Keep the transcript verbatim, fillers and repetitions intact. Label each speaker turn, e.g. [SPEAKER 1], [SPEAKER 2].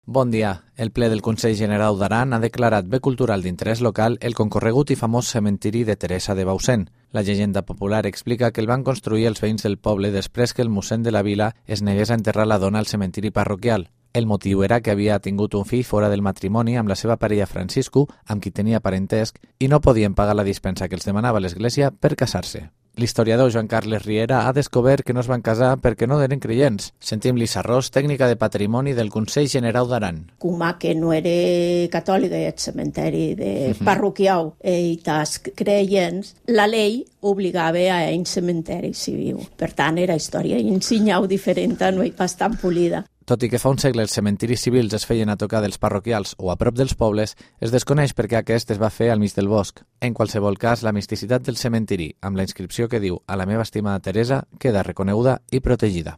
[SPEAKER 1] Bon dia. El ple del Consell General d'Aran ha declarat bé cultural d'interès local el concorregut i famós cementiri de Teresa de Bausen. La llegenda popular explica que el van construir els veïns del poble després que el mossèn de la vila es negués a enterrar la dona al cementiri parroquial. El motiu era que havia tingut un fill fora del matrimoni amb la seva parella Francisco, amb qui tenia parentesc, i no podien pagar la dispensa que els demanava l'Església per casar-se. L'historiador Joan Carles Riera ha descobert que no es van casar perquè no eren creients. Sentim Lisa Ros, tècnica de patrimoni del Consell General d'Aran.
[SPEAKER 2] Coma que no era catòlica i el cementeri de parroquial i tas creients, la llei obligava a un cementeri civil. Per tant, era història insinyau diferent, no hi pas tan polida.
[SPEAKER 1] Tot i que fa un segle els cementiris civils es feien a tocar dels parroquials o a prop dels pobles, es desconeix perquè aquest es va fer al mig del bosc. En qualsevol cas, la misticitat del cementiri, amb la inscripció que diu «A la meva estimada Teresa», queda reconeguda i protegida.